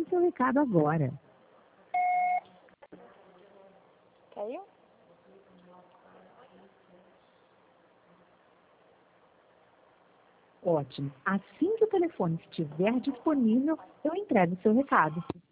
grave seu recado agora. Caiu? Ótimo. Assim que o telefone estiver disponível, eu entrego o seu recado.